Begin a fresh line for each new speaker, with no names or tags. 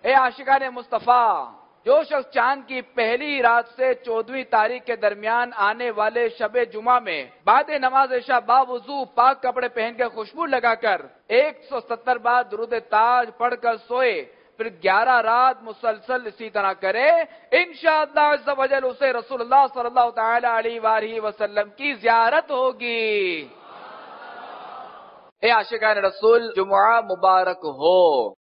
ए आशिकान मुस्तफा, जो शख्स चांद की पहली रात से 14वीं तारीख के दरमियान आने वाले शबे जुमा में बाद नमाज इशा बावुजू पाक कपड़े पहन कर खुशबू लगाकर 170 बार दुरूद ताज पढ़कर सोए, फिर 11 रात मुसलसल इसी तरह करे, इंशाअल्लाह अज़्ज़ व जल उसे रसूलुल्लाह सल्लल्लाहु तआला अलैहि वसल्लम की ज़ियारत होगी। ए आशिकान रसूल, जुमुआ मुबारक हो।